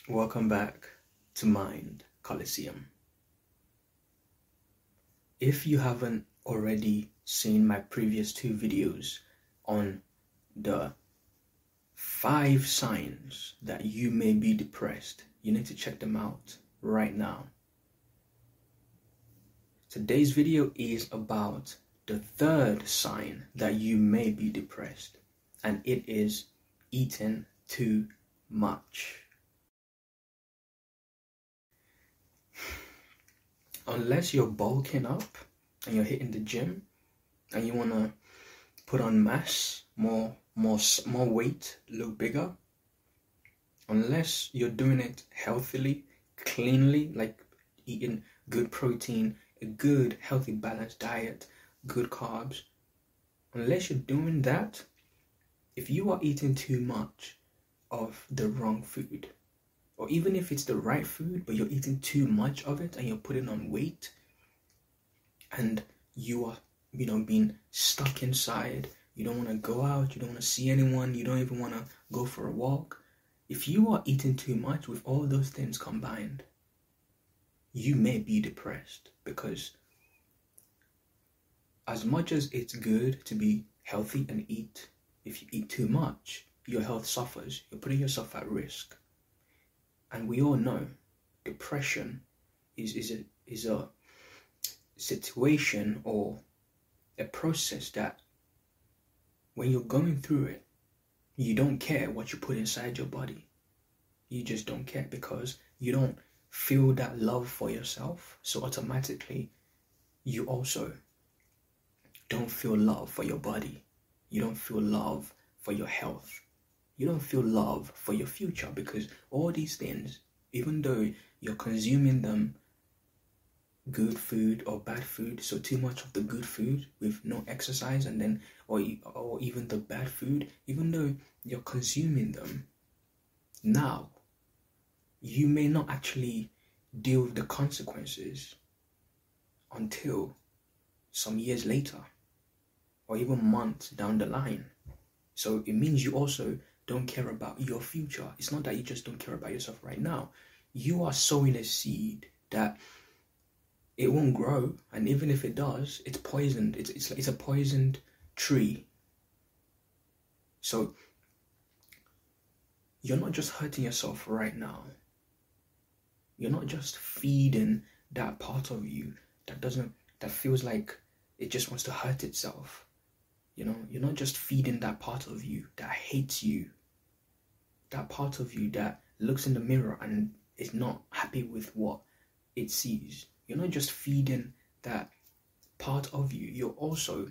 Welcome back to Mind Coliseum. If you haven't already seen my previous two videos on the 5 signs that you may be depressed, you need to check them out right now. Today's video is about the 3rd sign that you may be depressed, and it is eating too much. Unless you're bulking up and you're hitting the gym and you want to put on mass, more weight, look bigger, unless you're doing it healthily, cleanly, like eating good protein, a good healthy balanced diet, good carbs, unless you're doing that, if you are eating too much of the wrong food, or even if it's the right food, but you're eating too much of it and you're putting on weight, and you are, being stuck inside, you don't want to go out, you don't want to see anyone, you don't even want to go for a walk. If you are eating too much with all those things combined, you may be depressed, because as much as it's good to be healthy and eat, if you eat too much, your health suffers. You're putting yourself at risk. And we all know depression is a situation or a process that when you're going through it, you don't care what you put inside your body. You just don't care, because you don't feel that love for yourself. So automatically, you also don't feel love for your body. You don't feel love for your health. You don't feel love for your future, because all these things, even though you're consuming them, good food or bad food, so too much of the good food with no exercise, and then or even the bad food, even though you're consuming them, now you may not actually deal with the consequences until some years later, or even months down the line. So it means you also don't care about your future. It's not that you just don't care about yourself right now. You are sowing a seed that it won't grow, and even if it does, it's poisoned. It's a poisoned tree. So you're not just hurting yourself right now. You're not just feeding that part of you that feels like it just wants to hurt itself. You're not just feeding that part of you that hates you, that part of you that looks in the mirror and is not happy with what it sees. You're not just feeding that part of you, you're also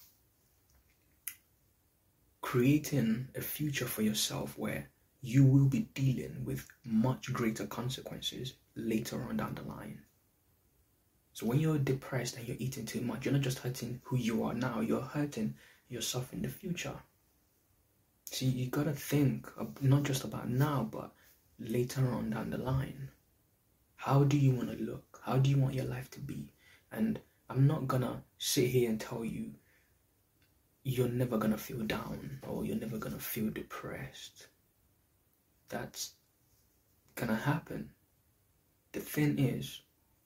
creating a future for yourself where you will be dealing with much greater consequences later on down the line. So when you're depressed and you're eating too much, you're not just hurting who you are now, you're hurting yourself in the future. See, you gotta think not just about now, but later on down the line. How do you want to look? How do you want your life to be? And I'm not gonna sit here and tell you you're never gonna feel down or you're never gonna feel depressed. That's gonna happen. The thing is,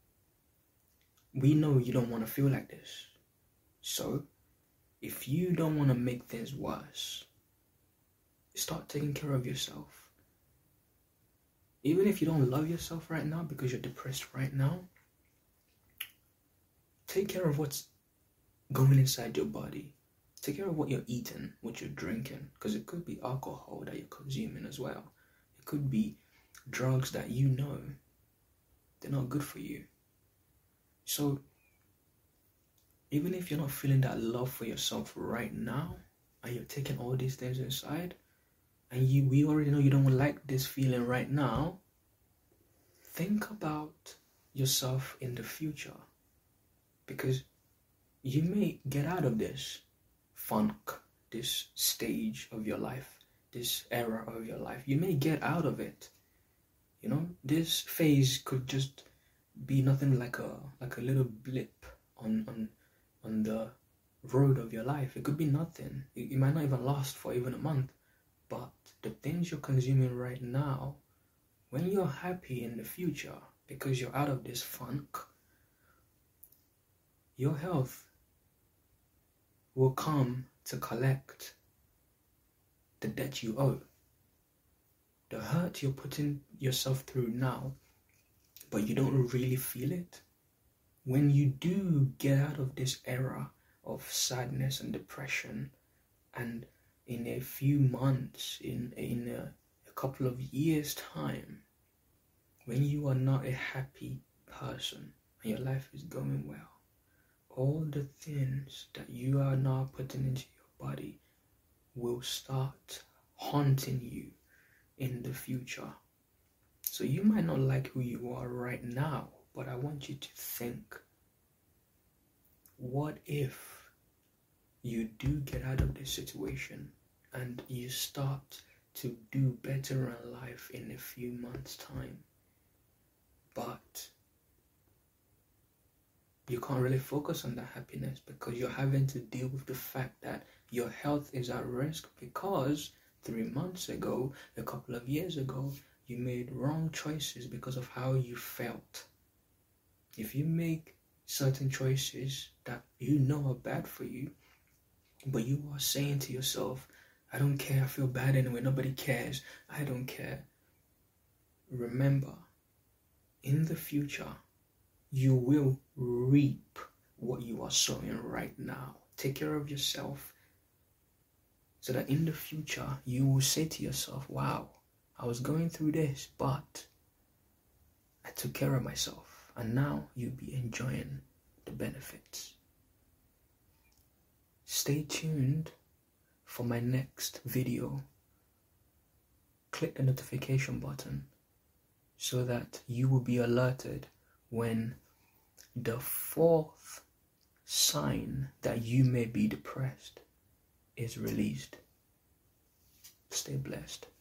we know you don't want to feel like this. So if you don't want to make things worse, start taking care of yourself. Even if you don't love yourself right now because you're depressed right now, take care of what's going inside your body. Take care of what you're eating, what you're drinking, because it could be alcohol that you're consuming as well. It could be drugs that you know they're not good for you. So even if you're not feeling that love for yourself right now, and you're taking all these things inside, and we already know you don't like this feeling right now, think about yourself in the future, because you may get out of this funk, this stage of your life, this era of your life. You may get out of it. This phase could just be nothing like a little blip on the road of your life. It could be nothing. It might not even last for even a month. But the things you're consuming right now when you're happy in the future because you're out of this funk, your health will come to collect the debt you owe. The hurt you're putting yourself through now, but you don't really feel it. When you do get out of this era of sadness and depression, and in a few months, in a couple of years' time, when you are not a happy person and your life is going well, all the things that you are now putting into your body will start haunting you in the future. So you might not like who you are right now, but I want you to think, what if you do get out of this situation and you start to do better in life in a few months' time, but you can't really focus on that happiness because you're having to deal with the fact that your health is at risk because 3 months ago, a couple of years ago, you made wrong choices because of how you felt. If you make certain choices that you know are bad for you, but you are saying to yourself, I don't care, I feel bad anyway, nobody cares, I don't care. Remember, in the future, you will reap what you are sowing right now. Take care of yourself so that in the future, you will say to yourself, wow, I was going through this, but I took care of myself. And now you'll be enjoying the benefits. Stay tuned for my next video. Click the notification button so that you will be alerted when the 4th sign that you may be depressed is released. Stay blessed.